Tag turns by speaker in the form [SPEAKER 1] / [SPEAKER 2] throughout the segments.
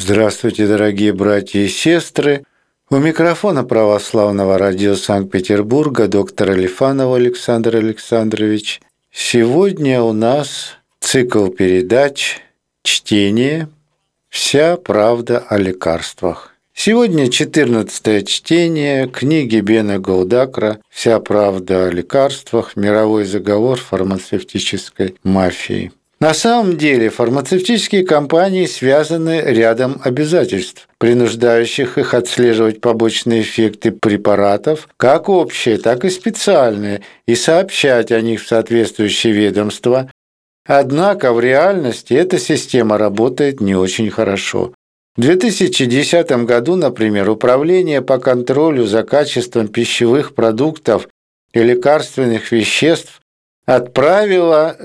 [SPEAKER 1] Здравствуйте, дорогие братья и сестры! У микрофона Православного радио Санкт-Петербурга доктор Алифанов Александр Александрович. Сегодня у нас цикл передач «Чтение. Вся правда о лекарствах». Сегодня 14-е чтение книги Бена Голдакра «Вся правда о лекарствах. Мировой заговор фармацевтической мафии». На самом деле фармацевтические компании связаны рядом обязательств, принуждающих их отслеживать побочные эффекты препаратов, как общие, так и специальные, и сообщать о них в соответствующие ведомства. Однако в реальности эта система работает не очень хорошо. В 2010 году, например, Управление по контролю за качеством пищевых продуктов и лекарственных веществ отправила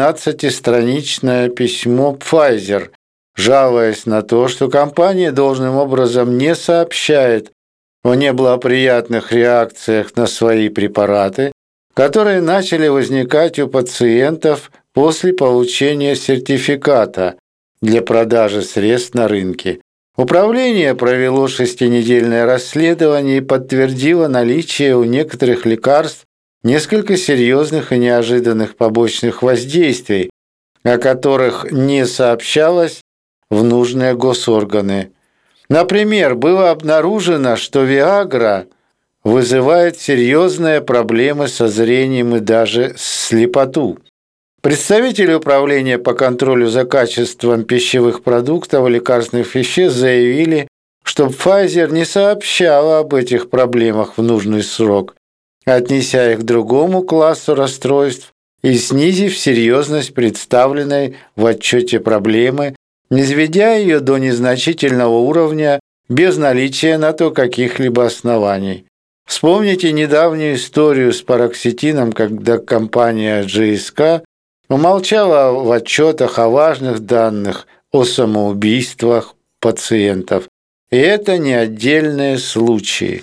[SPEAKER 1] 12-страничное письмо Pfizer, жалуясь на то, что компания должным образом не сообщает о неблагоприятных реакциях на свои препараты, которые начали возникать у пациентов после получения сертификата для продажи средств на рынке. Управление провело 6-недельное расследование и подтвердило наличие у некоторых лекарств несколько серьезных и неожиданных побочных воздействий, о которых не сообщалось в нужные госорганы. Например, было обнаружено, что Viagra вызывает серьезные проблемы со зрением и даже слепоту. Представители Управления по контролю за качеством пищевых продуктов и лекарственных веществ заявили, что Pfizer не сообщала об этих проблемах в нужный срок, отнеся их к другому классу расстройств и снизив серьезность представленной в отчете проблемы, низведя ее до незначительного уровня без наличия на то каких-либо оснований. Вспомните недавнюю историю с пароксетином, когда компания GSK умолчала в отчетах о важных данных о самоубийствах пациентов. И это не отдельные случаи.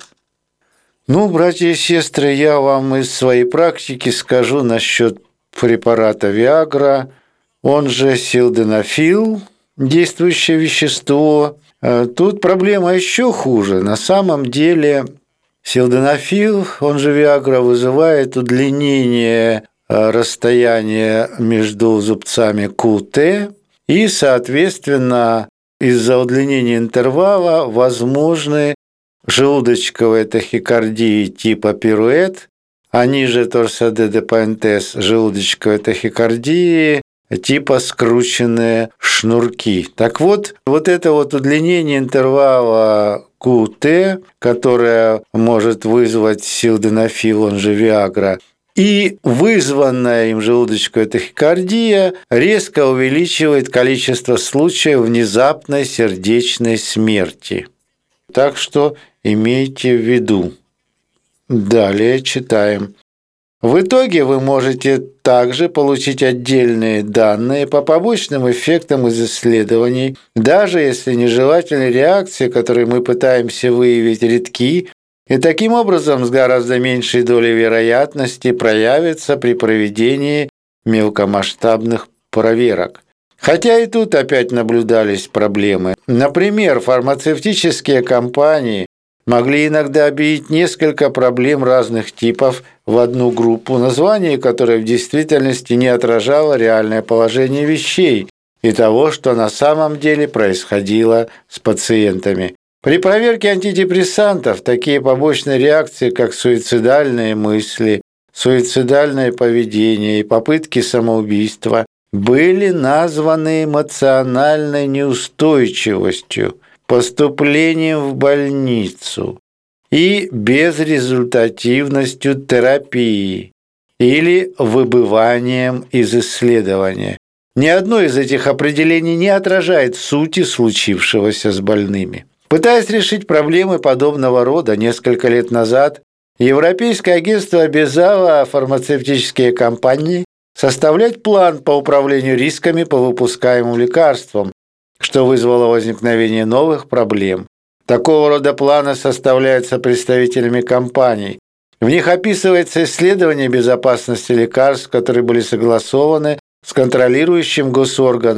[SPEAKER 1] Братья и сестры, я вам из своей практики скажу насчет препарата Viagra, он же силденафил, действующее вещество. Тут проблема еще хуже. На самом деле силденафил, он же Viagra, вызывает удлинение расстояния между зубцами QT и, соответственно, из-за удлинения интервала возможны желудочковая тахикардия типа пируэт, они же торсодедепантез желудочковой тахикардии типа скрученные шнурки. Так вот это удлинение интервала QT, которое может вызвать силденафил, он же Viagra, и вызванная им желудочковая тахикардия резко увеличивает количество случаев внезапной сердечной смерти. Так что имейте в виду. Далее читаем. В итоге вы можете также получить отдельные данные по побочным эффектам из исследований, даже если нежелательные реакции, которые мы пытаемся выявить, редки, и таким образом с гораздо меньшей долей вероятности проявятся при проведении мелкомасштабных проверок. Хотя и тут опять наблюдались проблемы. Например, фармацевтические компании могли иногда объединить несколько проблем разных типов в одну группу, название которой в действительности не отражало реальное положение вещей и того, что на самом деле происходило с пациентами. При проверке антидепрессантов такие побочные реакции, как суицидальные мысли, суицидальное поведение и попытки самоубийства, были названы эмоциональной неустойчивостью, поступлением в больницу и безрезультативностью терапии или выбыванием из исследования. Ни одно из этих определений не отражает сути случившегося с больными. Пытаясь решить проблемы подобного рода несколько лет назад, Европейское агентство обязало фармацевтические компании составлять план по управлению рисками по выпускаемым лекарствам, что вызвало возникновение новых проблем. Такого рода планы составляются представителями компаний. В них описывается исследование безопасности лекарств, которые были согласованы с контролирующим госорганом,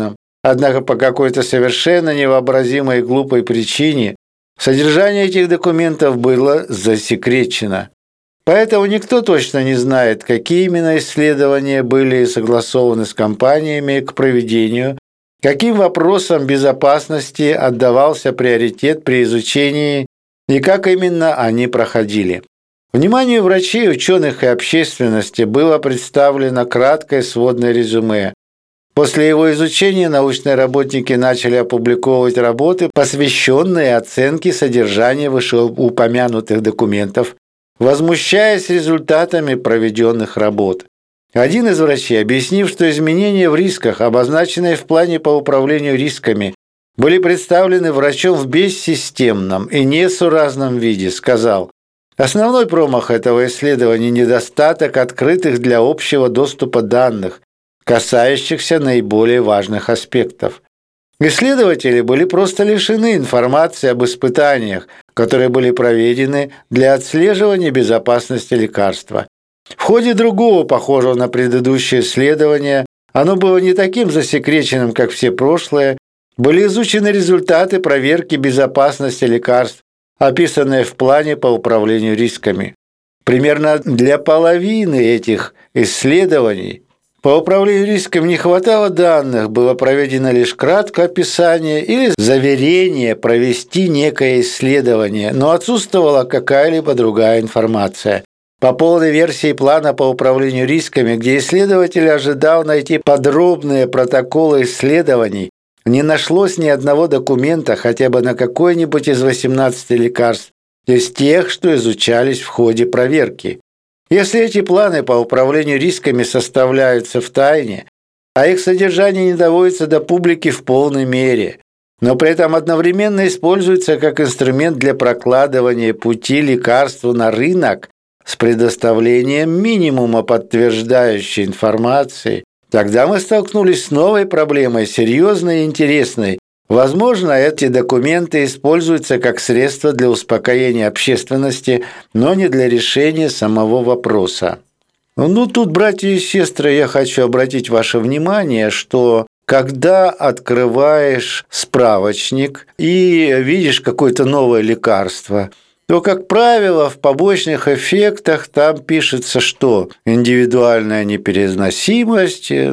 [SPEAKER 1] Однако по какой-то совершенно невообразимой и глупой причине содержание этих документов было засекречено. Поэтому никто точно не знает, какие именно исследования были согласованы с компаниями к проведению, каким вопросам безопасности отдавался приоритет при изучении и как именно они проходили. Вниманию врачей, ученых и общественности было представлено краткое сводное резюме. После его изучения научные работники начали опубликовывать работы, посвященные оценке содержания вышеупомянутых документов, возмущаясь результатами проведенных работ. Один из врачей, объяснив, что изменения в рисках, обозначенные в плане по управлению рисками, были представлены врачом в бессистемном и несуразном виде, сказал: «Основной промах этого исследования – недостаток открытых для общего доступа данных, касающихся наиболее важных аспектов. Исследователи были просто лишены информации об испытаниях, которые были проведены для отслеживания безопасности лекарства. В ходе другого, похожего на предыдущее исследование, оно было не таким засекреченным, как все прошлые, были изучены результаты проверки безопасности лекарств, описанные в плане по управлению рисками. Примерно для половины этих исследований по управлению рисками не хватало данных, было проведено лишь краткое описание или заверение провести некое исследование, но отсутствовала какая-либо другая информация. По полной версии плана по управлению рисками, где исследователь ожидал найти подробные протоколы исследований, не нашлось ни одного документа хотя бы на какое-нибудь из 18 лекарств, из тех, что изучались в ходе проверки. Если эти планы по управлению рисками составляются в тайне, а их содержание не доводится до публики в полной мере, но при этом одновременно используется как инструмент для прокладывания пути лекарству на рынок с предоставлением минимума подтверждающей информации, тогда мы столкнулись с новой проблемой, серьезной и интересной. Возможно, эти документы используются как средство для успокоения общественности, но не для решения самого вопроса. Тут, братья и сестры, я хочу обратить ваше внимание, что когда открываешь справочник и видишь какое-то новое лекарство, то, как правило, в побочных эффектах там пишется, что индивидуальная непереносимость, и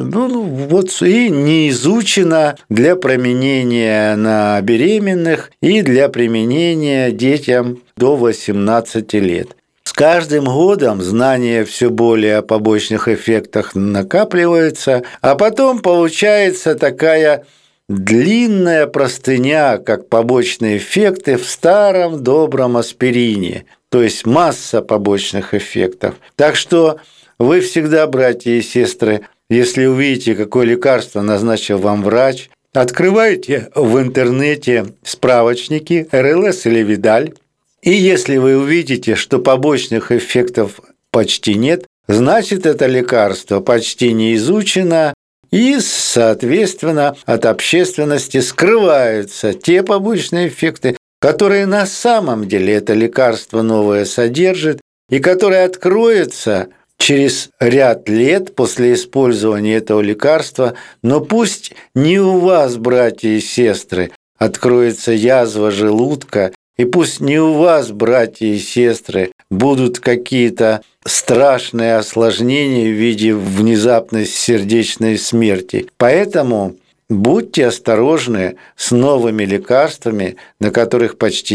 [SPEAKER 1] не изучена для применения на беременных и для применения детям до 18 лет. С каждым годом знания все более о побочных эффектах накапливаются, а потом получается такая длинная простыня, как побочные эффекты в старом добром аспирине, то есть масса побочных эффектов. Так что вы всегда, братья и сестры, если увидите, какое лекарство назначил вам врач, открывайте в интернете справочники РЛС или Видаль, и если вы увидите, что побочных эффектов почти нет, значит, это лекарство почти не изучено, и, соответственно, от общественности скрываются те побочные эффекты, которые на самом деле это лекарство новое содержит и которые откроются через ряд лет после использования этого лекарства, но пусть не у вас, братья и сестры, откроется язва желудка, и пусть не у вас, братья и сестры, будут какие-то страшные осложнения в виде внезапной сердечной смерти. Поэтому будьте осторожны с новыми лекарствами, на которых почти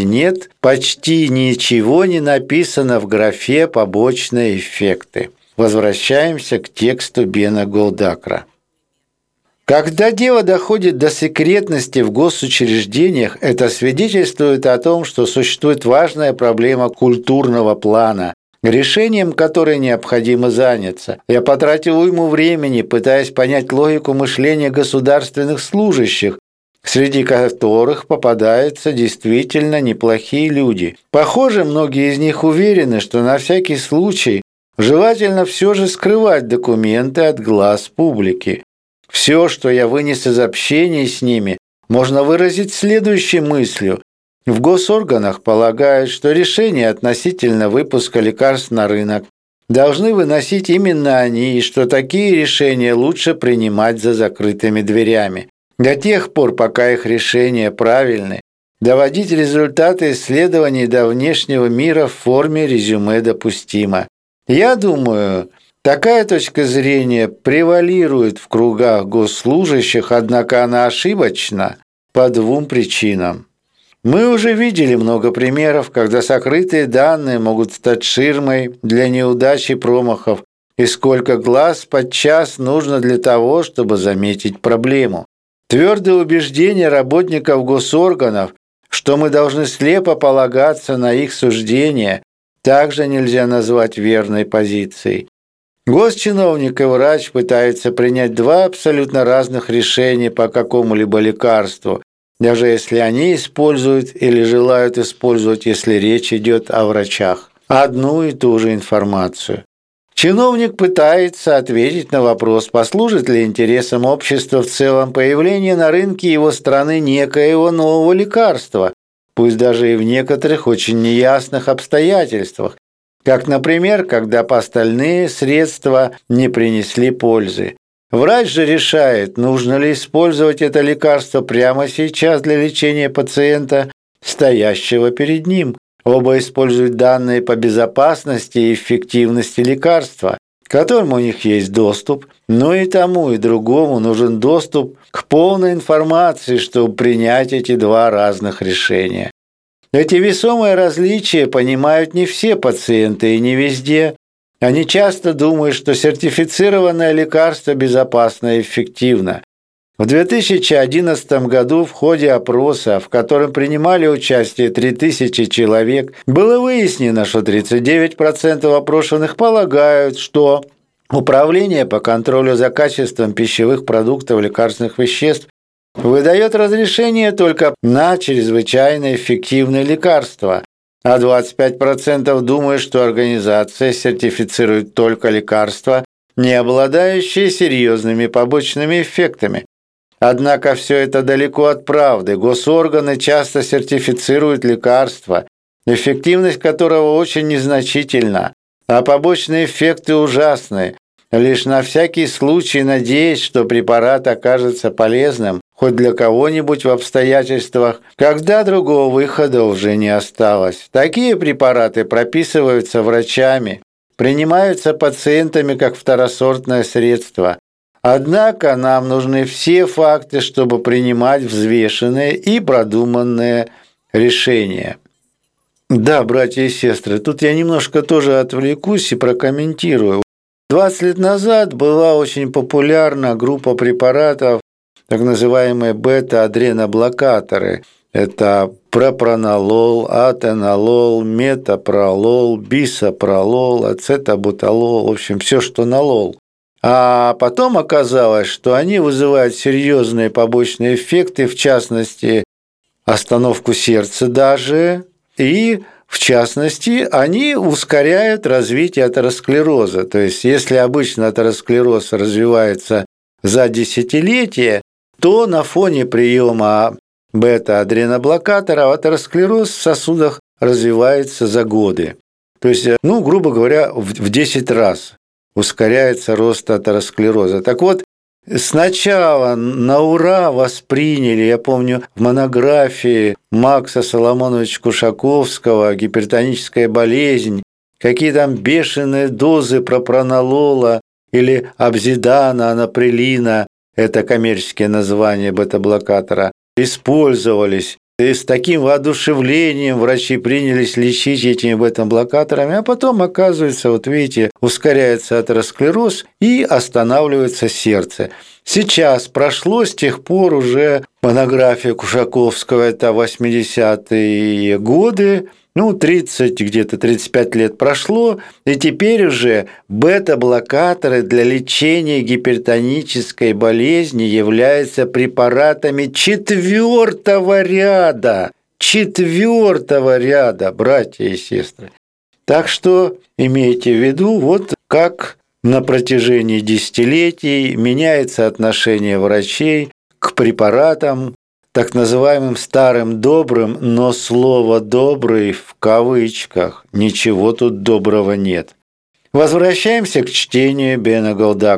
[SPEAKER 1] ничего не написано в графе «Побочные эффекты». Возвращаемся к тексту Бена Голдакра. Когда дело доходит до секретности в госучреждениях, это свидетельствует о том, что существует важная проблема культурного плана, решением которой необходимо заняться. Я потратил уйму времени, пытаясь понять логику мышления государственных служащих, среди которых попадаются действительно неплохие люди. Похоже, многие из них уверены, что на всякий случай желательно все же скрывать документы от глаз публики. Все, что я вынес из общения с ними, можно выразить следующей мыслью. В госорганах полагают, что решения относительно выпуска лекарств на рынок должны выносить именно они, и что такие решения лучше принимать за закрытыми дверями. до тех пор, пока их решения правильны, доводить результаты исследований до внешнего мира в форме резюме допустимо. Я думаю, такая точка зрения превалирует в кругах госслужащих, однако она ошибочна по двум причинам. Мы уже видели много примеров, когда сокрытые данные могут стать ширмой для неудач и промахов, и сколько глаз подчас нужно для того, чтобы заметить проблему. Твердое убеждение работников госорганов, что мы должны слепо полагаться на их суждения, также нельзя назвать верной позицией. Госчиновник и врач пытаются принять два абсолютно разных решения по какому-либо лекарству, даже если они используют или желают использовать, если речь идет о врачах, одну и ту же информацию. Чиновник пытается ответить на вопрос, послужит ли интересам общества в целом появление на рынке его страны некоего нового лекарства, пусть даже и в некоторых очень неясных обстоятельствах, как, например, когда остальные средства не принесли пользы. Врач же решает, нужно ли использовать это лекарство прямо сейчас для лечения пациента, стоящего перед ним. Оба используют данные по безопасности и эффективности лекарства, к которым у них есть доступ, но и тому, и другому нужен доступ к полной информации, чтобы принять эти два разных решения. Эти весомые различия понимают не все пациенты и не везде. Они часто думают, что сертифицированное лекарство безопасно и эффективно. В 2011 году в ходе опроса, в котором принимали участие 3000 человек, было выяснено, что 39% опрошенных полагают, что Управление по контролю за качеством пищевых продуктов и лекарственных веществ выдает разрешение только на чрезвычайно эффективные лекарства, а 25% думают, что организация сертифицирует только лекарства, не обладающие серьезными побочными эффектами. Однако все это далеко от правды. Госорганы часто сертифицируют лекарства, эффективность которого очень незначительна, а побочные эффекты ужасны, лишь на всякий случай надеясь, что препарат окажется полезным хоть для кого-нибудь в обстоятельствах, когда другого выхода уже не осталось. Такие препараты прописываются врачами, принимаются пациентами как второсортное средство. Однако нам нужны все факты, чтобы принимать взвешенные и продуманные решения. Да, братья и сестры, тут я немножко тоже отвлекусь и прокомментирую. 20 лет назад была очень популярна группа препаратов, так называемые бета-адреноблокаторы. Это пропранолол, атенолол, метапролол, бисопролол, ацетабуталол, в общем, все, что налол. А потом оказалось, что они вызывают серьезные побочные эффекты, в частности, остановку сердца даже, и, в частности, они ускоряют развитие атеросклероза. То есть, если обычно атеросклероз развивается за десятилетия, то на фоне приема бета-адреноблокатора атеросклероз в сосудах развивается за годы. То есть, грубо говоря, в 10 раз ускоряется рост атеросклероза. Так вот, сначала на ура восприняли, я помню, в монографии Макса Соломоновича Кушаковского «Гипертоническая болезнь», какие там бешеные дозы пропранолола или абзидана, анаприлина, это коммерческие названия бета-блокатора, использовались. И с таким воодушевлением врачи принялись лечить этими бета-блокаторами, а потом, оказывается, вот видите, ускоряется атеросклероз и останавливается сердце. Сейчас прошло с тех пор уже монография Кушаковского, это 80-е годы, 30, где-то 35 лет прошло, и теперь уже бета-блокаторы для лечения гипертонической болезни являются препаратами четвертого ряда, братья и сестры. Так что имейте в виду, вот как на протяжении десятилетий меняется отношение врачей к препаратам, так называемым старым добрым, но слово «добрый» в кавычках. Ничего тут доброго нет. Возвращаемся к чтению Бена Голдакера.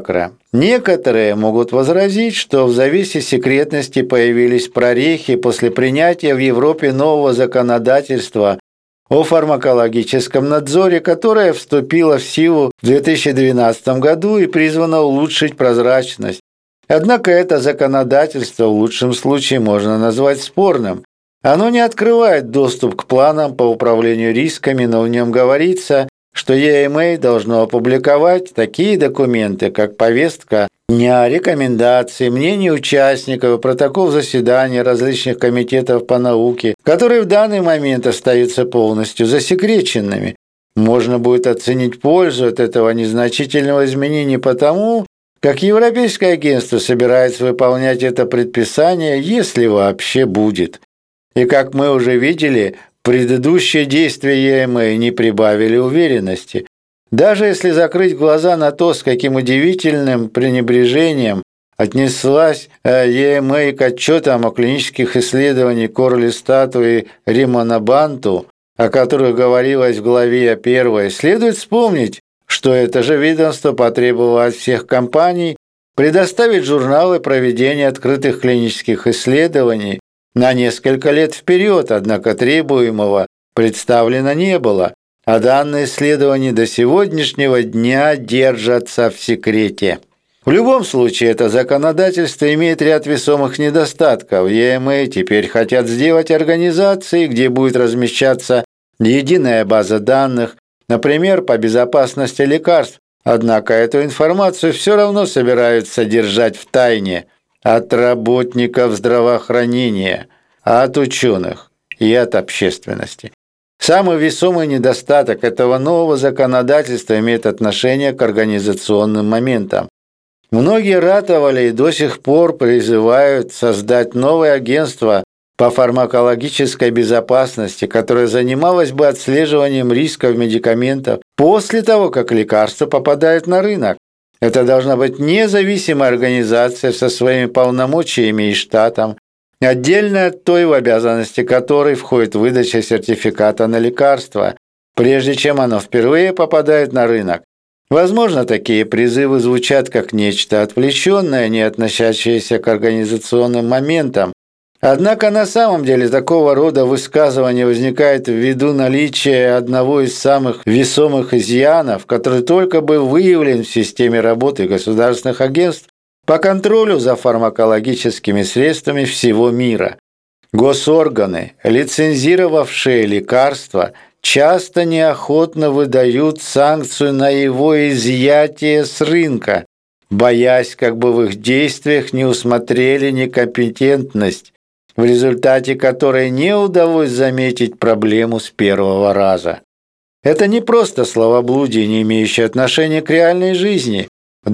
[SPEAKER 1] Некоторые могут возразить, что в завесе секретности появились прорехи после принятия в Европе нового законодательства о фармакологическом надзоре, которое вступило в силу в 2012 году и призвано улучшить прозрачность. Однако это законодательство в лучшем случае можно назвать спорным. Оно не открывает доступ к планам по управлению рисками, но в нем говорится, что EMA должно опубликовать такие документы, как повестка дня, рекомендации, мнения участников и протокол заседаний различных комитетов по науке, которые в данный момент остаются полностью засекреченными. Можно будет оценить пользу от этого незначительного изменения потому, как Европейское агентство собирается выполнять это предписание, если вообще будет. И как мы уже видели, предыдущие действия EMA не прибавили уверенности. Даже если закрыть глаза на то, с каким удивительным пренебрежением отнеслась EMA к отчетам о клинических исследованиях Корлистату и Римонабанту, о которых говорилось в главе 1, следует вспомнить, что это же ведомство потребовало от всех компаний предоставить журналы проведения открытых клинических исследований на несколько лет вперед, однако требуемого представлено не было, а данные исследования до сегодняшнего дня держатся в секрете. В любом случае, это законодательство имеет ряд весомых недостатков. EMA теперь хотят сделать организации, где будет размещаться единая база данных, например, по безопасности лекарств. Однако эту информацию все равно собираются держать в тайне от работников здравоохранения, от ученых и от общественности. Самый весомый недостаток этого нового законодательства имеет отношение к организационным моментам. Многие ратовали и до сих пор призывают создать новое агентство по фармакологической безопасности, которое занималось бы отслеживанием рисков медикаментов после того, как лекарства попадают на рынок. Это должна быть независимая организация со своими полномочиями и штатом, отдельно от той, в обязанности которой входит выдача сертификата на лекарство, прежде чем оно впервые попадает на рынок. Возможно, такие призывы звучат как нечто отвлеченное, не относящееся к организационным моментам. Однако на самом деле такого рода высказывания возникает ввиду наличия одного из самых весомых изъянов, который только был выявлен в системе работы государственных агентств по контролю за фармакологическими средствами всего мира. Госорганы, лицензировавшие лекарства, часто неохотно выдают санкцию на его изъятие с рынка, боясь, как бы в их действиях не усмотрели некомпетентность, в результате которой не удалось заметить проблему с первого раза. Это не просто словоблудие, не имеющее отношения к реальной жизни. В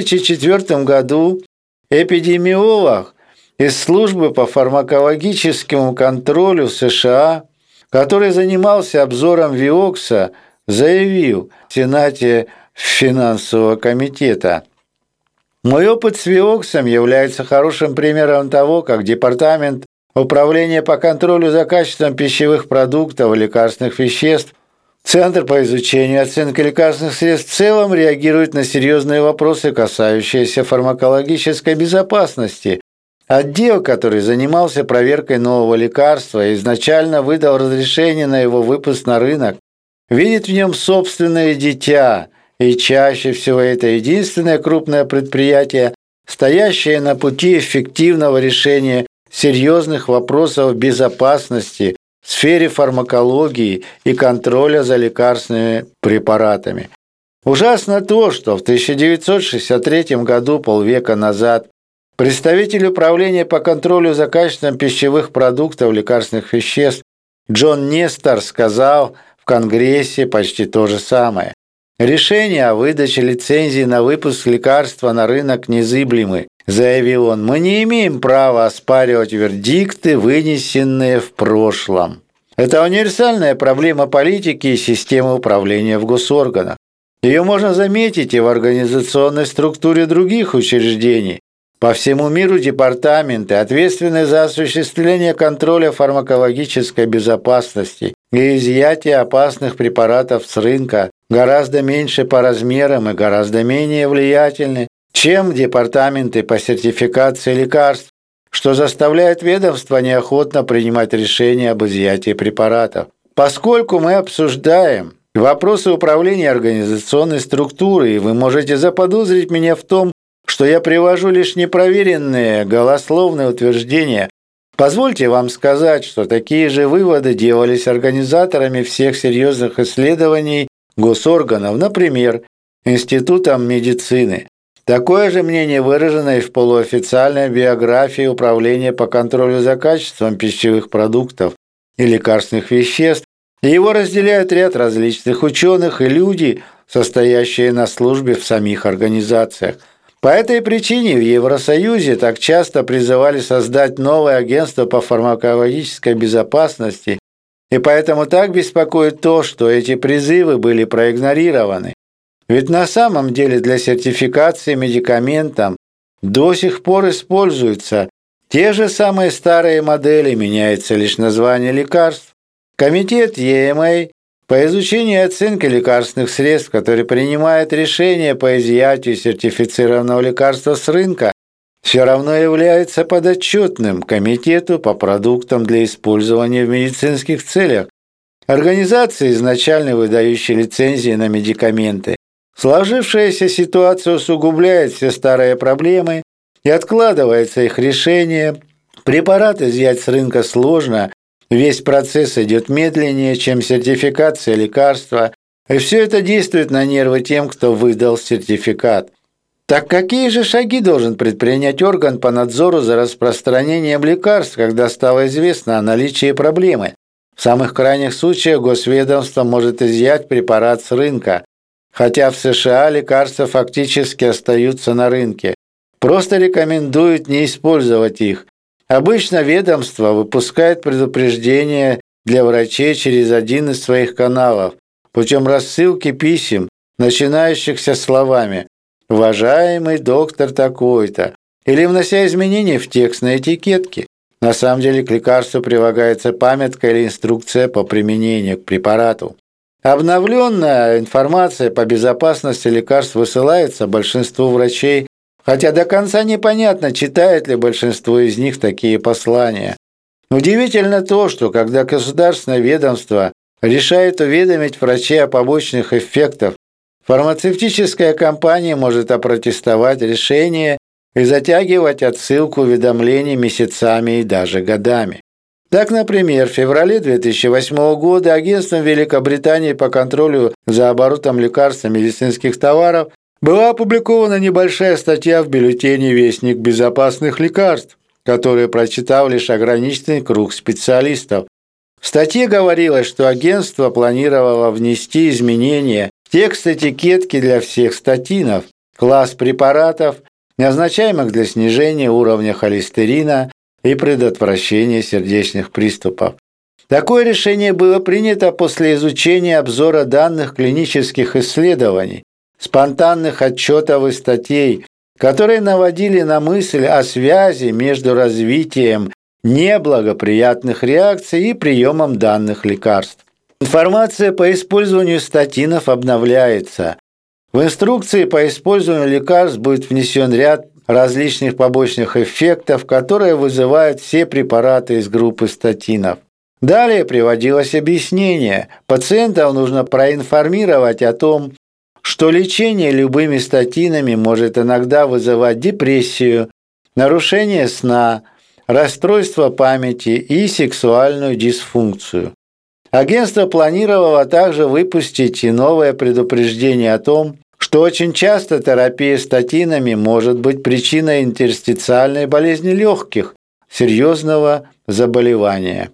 [SPEAKER 1] 2004 году эпидемиолог из службы по фармакологическому контролю США, который занимался обзором Виокса, заявил в Сенате финансового комитета: «Мой опыт с Виоксом является хорошим примером того, как Департамент управления по контролю за качеством пищевых продуктов и лекарственных веществ, Центр по изучению и оценке лекарственных средств в целом реагирует на серьезные вопросы, касающиеся фармакологической безопасности. Отдел, который занимался проверкой нового лекарства и изначально выдал разрешение на его выпуск на рынок, видит в нем собственное дитя, и чаще всего это единственное крупное предприятие, стоящее на пути эффективного решения серьезных вопросов безопасности в сфере фармакологии и контроля за лекарственными препаратами. Ужасно то, что в 1963 году, полвека назад, представитель управления по контролю за качеством пищевых продуктов и лекарственных веществ Джон Нестор сказал в Конгрессе почти то же самое. «Решение о выдаче лицензии на выпуск лекарства на рынок незыблемы», заявил он. «Мы не имеем права оспаривать вердикты, вынесенные в прошлом». Это универсальная проблема политики и системы управления в госорганах. Ее можно заметить и в организационной структуре других учреждений. По всему миру департаменты, ответственные за осуществление контроля фармакологической безопасности и изъятия опасных препаратов с рынка, гораздо меньше по размерам и гораздо менее влиятельны, чем департаменты по сертификации лекарств, что заставляет ведомство неохотно принимать решения об изъятии препаратов. Поскольку мы обсуждаем вопросы управления организационной структурой, и вы можете заподозрить меня в том, что я привожу лишь непроверенные голословные утверждения, позвольте вам сказать, что такие же выводы делались организаторами всех серьезных исследований госорганов, например, Институтом медицины. Такое же мнение выражено и в полуофициальной биографии Управления по контролю за качеством пищевых продуктов и лекарственных веществ, и его разделяют ряд различных ученых и люди, состоящие на службе в самих организациях. По этой причине в Евросоюзе так часто призывали создать новое агентство по фармакологической безопасности, и поэтому так беспокоит то, что эти призывы были проигнорированы. Ведь на самом деле для сертификации медикаментов до сих пор используются те же самые старые модели, меняется лишь название лекарств. Комитет EMA по изучению и оценке лекарственных средств, который принимает решение по изъятию сертифицированного лекарства с рынка, все равно является подотчетным Комитету по продуктам для использования в медицинских целях, организации, изначально выдающей лицензии на медикаменты. Сложившаяся ситуация усугубляет все старые проблемы и откладывается их решение. Препарат изъять с рынка сложно, весь процесс идет медленнее, чем сертификация лекарства, и все это действует на нервы тем, кто выдал сертификат. Так какие же шаги должен предпринять орган по надзору за распространением лекарств, когда стало известно о наличии проблемы? В самых крайних случаях госведомство может изъять препарат с рынка, хотя в США лекарства фактически остаются на рынке. Просто рекомендуют не использовать их. Обычно ведомство выпускает предупреждение для врачей через один из своих каналов, путем рассылки писем, начинающихся словами «Уважаемый доктор такой-то», или внося изменения в текст на этикетке. На самом деле к лекарству прилагается памятка или инструкция по применению к препарату. Обновленная информация по безопасности лекарств высылается большинству врачей, хотя до конца непонятно, читает ли большинство из них такие послания. Удивительно то, что когда государственное ведомство решает уведомить врачей о побочных эффектах, фармацевтическая компания может опротестовать решение и затягивать отсылку уведомлений месяцами и даже годами. Так, например, в феврале 2008 года агентством Великобритании по контролю за оборотом лекарств и медицинских товаров была опубликована небольшая статья в бюллетене «Вестник безопасных лекарств», которую прочитал лишь ограниченный круг специалистов. В статье говорилось, что агентство планировало внести изменения в текст этикетки для всех статинов, класс препаратов, назначаемых для снижения уровня холестерина и предотвращения сердечных приступов. Такое решение было принято после изучения обзора данных клинических исследований, спонтанных отчетов и статей, которые наводили на мысль о связи между развитием неблагоприятных реакций и приемом данных лекарств. Информация по использованию статинов обновляется. В инструкции по использованию лекарств будет внесен ряд различных побочных эффектов, которые вызывают все препараты из группы статинов. Далее приводилось объяснение. Пациентов нужно проинформировать о том, что лечение любыми статинами может иногда вызывать депрессию, нарушение сна, расстройство памяти и сексуальную дисфункцию. Агентство планировало также выпустить и новое предупреждение о том, что очень часто терапия статинами может быть причиной интерстициальной болезни легких, серьезного заболевания.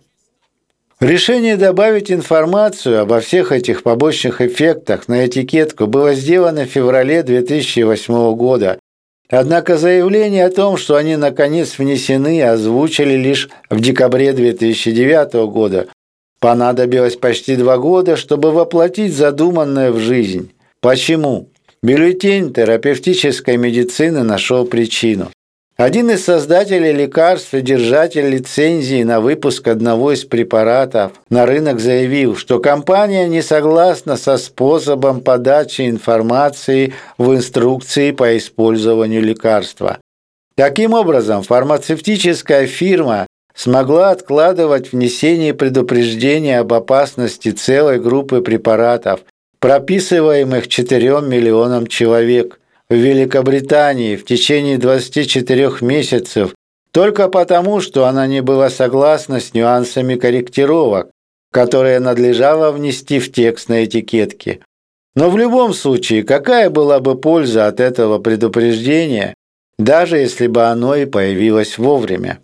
[SPEAKER 1] Решение добавить информацию обо всех этих побочных эффектах на этикетку было сделано в феврале 2008 года. Однако заявление о том, что они наконец внесены, озвучили лишь в декабре 2009 года. Понадобилось почти 2 года, чтобы воплотить задуманное в жизнь. Почему? Бюллетень терапевтической медицины нашел причину. Один из создателей лекарств и держатель лицензии на выпуск одного из препаратов на рынок заявил, что компания не согласна со способом подачи информации в инструкции по использованию лекарства. Таким образом, фармацевтическая фирма смогла откладывать внесение предупреждения об опасности целой группы препаратов, прописываемых 4 миллионам человек в Великобритании в течение 24 месяцев, только потому, что она не была согласна с нюансами корректировок, которые надлежало внести в текст на этикетке. Но в любом случае, какая была бы польза от этого предупреждения, даже если бы оно и появилось вовремя?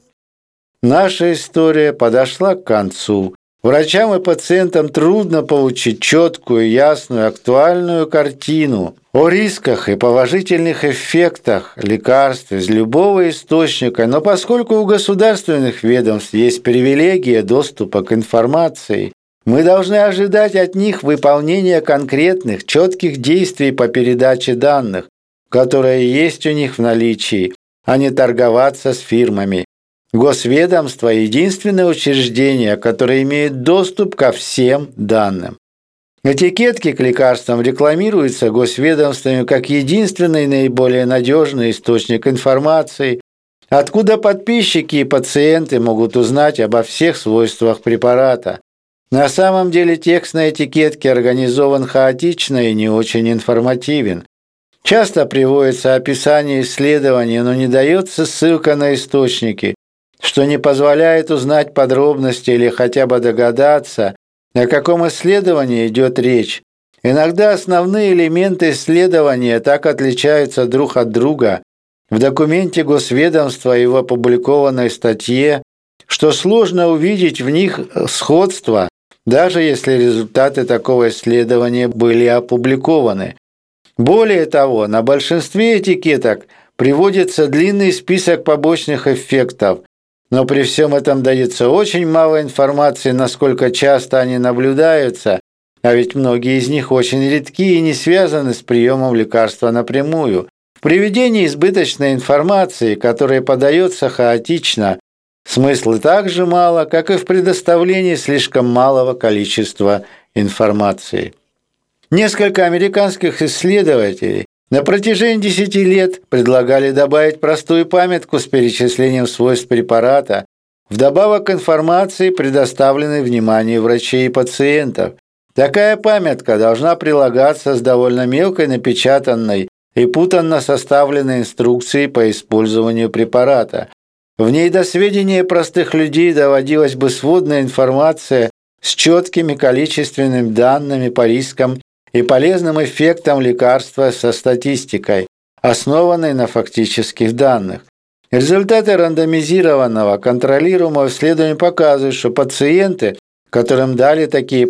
[SPEAKER 1] Наша история подошла к концу. Врачам и пациентам трудно получить четкую, ясную, актуальную картину о рисках и положительных эффектах лекарств из любого источника, но поскольку у государственных ведомств есть привилегия доступа к информации, мы должны ожидать от них выполнения конкретных, четких действий по передаче данных, которые есть у них в наличии, а не торговаться с фирмами. Госведомство – единственное учреждение, которое имеет доступ ко всем данным. Этикетки к лекарствам рекламируются госведомствами как единственный наиболее надежный источник информации, откуда подписчики и пациенты могут узнать обо всех свойствах препарата. На самом деле текст на этикетке организован хаотично и не очень информативен. Часто приводится описание исследований, но не дается ссылка на источники, что не позволяет узнать подробности или хотя бы догадаться, о каком исследовании идет речь. Иногда основные элементы исследования так отличаются друг от друга в документе госведомства и в опубликованной статье, что сложно увидеть в них сходство, даже если результаты такого исследования были опубликованы. Более того, на большинстве этикеток приводится длинный список побочных эффектов, но при всем этом дается очень мало информации, насколько часто они наблюдаются, а ведь многие из них очень редки и не связаны с приемом лекарства напрямую. В приведении избыточной информации, которая подается хаотично, смысла так же мало, как и в предоставлении слишком малого количества информации. Несколько американских исследователей на протяжении 10 лет предлагали добавить простую памятку с перечислением свойств препарата, вдобавок к информации, предоставленной вниманию врачей и пациентов. Такая памятка должна прилагаться с довольно мелкой напечатанной и путанно составленной инструкцией по использованию препарата. В ней до сведения простых людей доводилась бы сводная информация с четкими количественными данными по рискам и полезным эффектам лекарства со статистикой, основанной на фактических данных. Результаты рандомизированного контролируемого исследования показывают, что пациенты, которым дали такие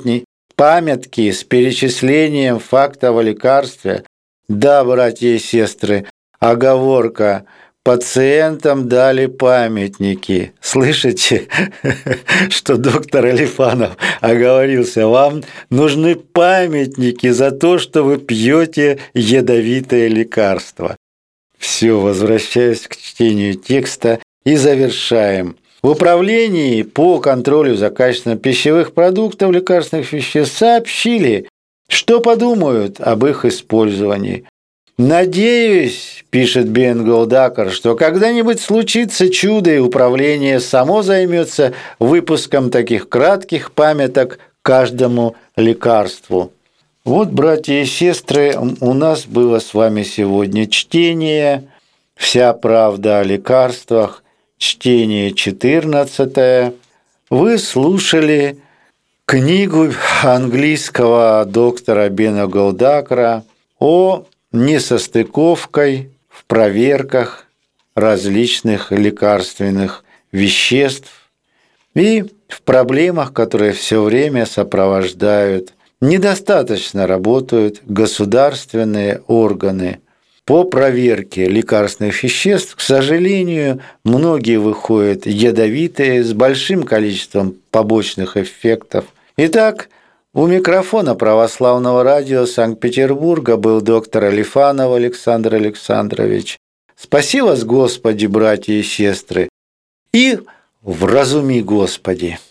[SPEAKER 1] памятки с перечислением фактов о лекарстве, да, братья и сестры, оговорка, пациентам дали памятники. Слышите, что доктор Алифанов оговорился? Вам нужны памятники за то, что вы пьете ядовитое лекарство. Все, возвращаясь к чтению текста и завершаем. В управлении по контролю за качеством пищевых продуктов лекарственных веществ сообщили, что подумают об их использовании. «Надеюсь, – пишет Бенгол Дакар, – что когда-нибудь случится чудо, и управление само займется выпуском таких кратких памяток каждому лекарству». Вот, братья и сестры, у нас было с вами сегодня чтение «Вся правда о лекарствах», чтение 14. Вы слушали книгу английского доктора Бенгол Дакара о несостыковкой в проверках различных лекарственных веществ и в проблемах, которые все время сопровождают. Недостаточно работают государственные органы по проверке лекарственных веществ. К сожалению, многие выходят ядовитые, с большим количеством побочных эффектов. Итак, у микрофона Православного радио Санкт-Петербурга был доктор Алифанов Александр Александрович. Спаси вас, Господи, братья и сестры, и вразуми, Господи.